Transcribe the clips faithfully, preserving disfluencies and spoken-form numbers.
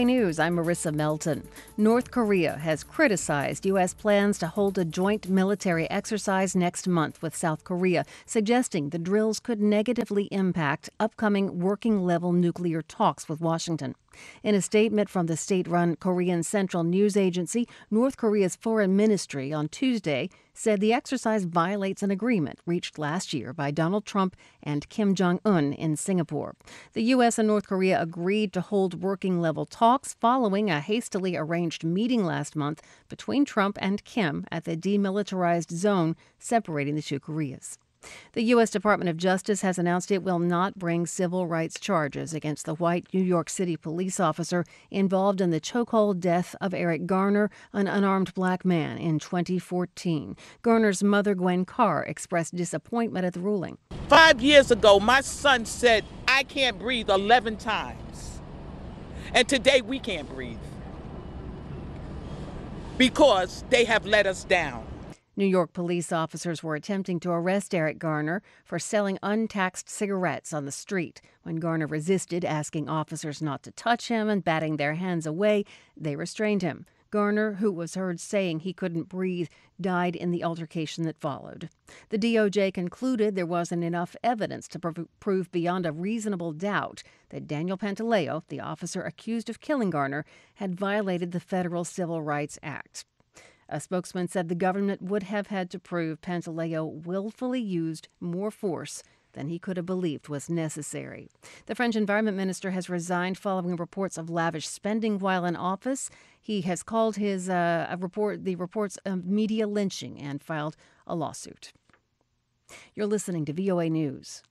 News, I'm Marissa Melton. North Korea has criticized U S plans to hold a joint military exercise next month with South Korea, suggesting the drills could negatively impact upcoming working-level nuclear talks with Washington. In a statement from the state-run Korean Central News Agency, North Korea's foreign ministry on Tuesday said the exercise violates an agreement reached last year by Donald Trump and Kim Jong-un in Singapore. The U S and North Korea agreed to hold working-level talks following a hastily arranged meeting last month between Trump and Kim at the demilitarized zone separating the two Koreas. The U S Department of Justice has announced it will not bring civil rights charges against the white New York City police officer involved in the chokehold death of Eric Garner, an unarmed black man, in twenty fourteen. Garner's mother, Gwen Carr, expressed disappointment at the ruling. Five years ago, my son said, "I can't breathe," eleven times. And today we can't breathe because they have let us down. New York police officers were attempting to arrest Eric Garner for selling untaxed cigarettes on the street. When Garner resisted, asking officers not to touch him and batting their hands away, they restrained him. Garner, who was heard saying he couldn't breathe, died in the altercation that followed. The D O J concluded there wasn't enough evidence to prov- prove beyond a reasonable doubt that Daniel Pantaleo, the officer accused of killing Garner, had violated the Federal Civil Rights Act. A spokesman said the government would have had to prove Pantaleo willfully used more force than he could have believed was necessary. The French environment minister has resigned following reports of lavish spending while in office. He has called his uh, a report the reports of media lynching and filed a lawsuit. You're listening to V O A News.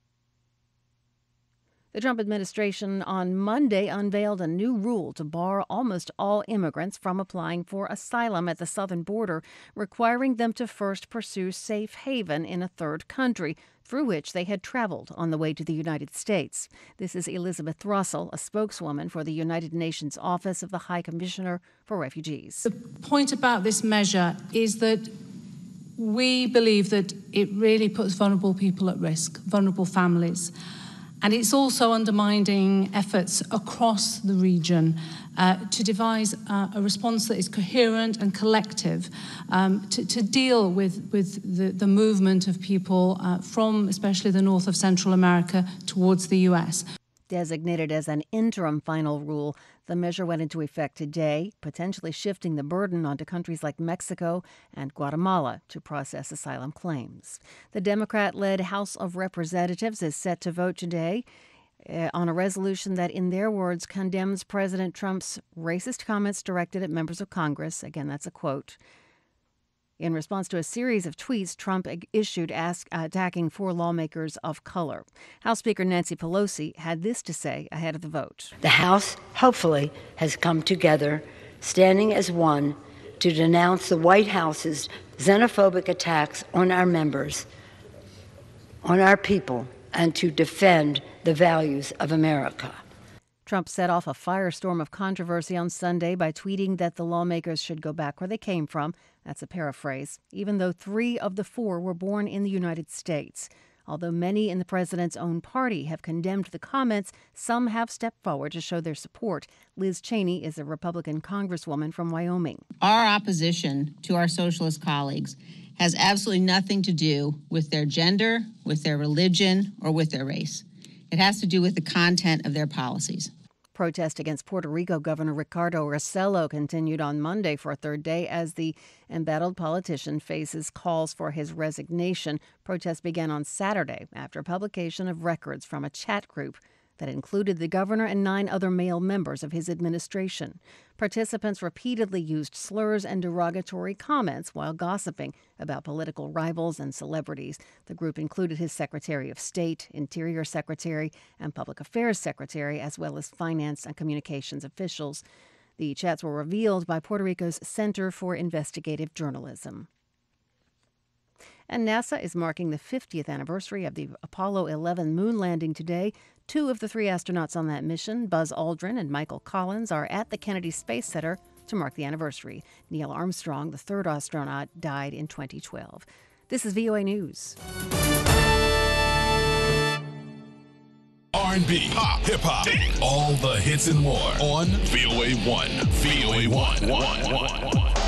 The Trump administration on Monday unveiled a new rule to bar almost all immigrants from applying for asylum at the southern border, requiring them to first pursue safe haven in a third country through which they had traveled on the way to the United States. This is Elizabeth Russell, a spokeswoman for the United Nations Office of the High Commissioner for Refugees. The point about this measure is that we believe that it really puts vulnerable people at risk, vulnerable families. And it's also undermining efforts across the region uh, to devise uh, a response that is coherent and collective um, to, to deal with, with the, the movement of people uh, from especially the north of Central America towards the U S. Designated as an interim final rule, the measure went into effect today, potentially shifting the burden onto countries like Mexico and Guatemala to process asylum claims. The Democrat-led House of Representatives is set to vote today uh, on a resolution that, in their words, condemns President Trump's racist comments directed at members of Congress. Again, that's a quote. In response to a series of tweets Trump issued ask, uh, attacking four lawmakers of color. House Speaker Nancy Pelosi had this to say ahead of the vote. The House, hopefully, has come together, standing as one, to denounce the White House's xenophobic attacks on our members, on our people, and to defend the values of America. Trump set off a firestorm of controversy on Sunday by tweeting that the lawmakers should go back where they came from. That's a paraphrase, even though three of the four were born in the United States. Although many in the president's own party have condemned the comments, some have stepped forward to show their support. Liz Cheney is a Republican congresswoman from Wyoming. Our opposition to our socialist colleagues has absolutely nothing to do with their gender, with their religion, or with their race. It has to do with the content of their policies. Protest against Puerto Rico Governor Ricardo Rossello continued on Monday for a third day as the embattled politician faces calls for his resignation. Protests began on Saturday after publication of records from a chat group that included the governor and nine other male members of his administration. Participants repeatedly used slurs and derogatory comments while gossiping about political rivals and celebrities. The group included his Secretary of State, Interior Secretary, and Public Affairs Secretary, as well as finance and communications officials. The chats were revealed by Puerto Rico's Center for Investigative Journalism. And NASA is marking the fiftieth anniversary of the Apollo eleven moon landing today. Two of the three astronauts on that mission, Buzz Aldrin and Michael Collins, are at the Kennedy Space Center to mark the anniversary. Neil Armstrong, the third astronaut, died in twenty twelve. This is V O A News. Are R and B, pop, hip hop, all the hits and more on V O A one. V O A one.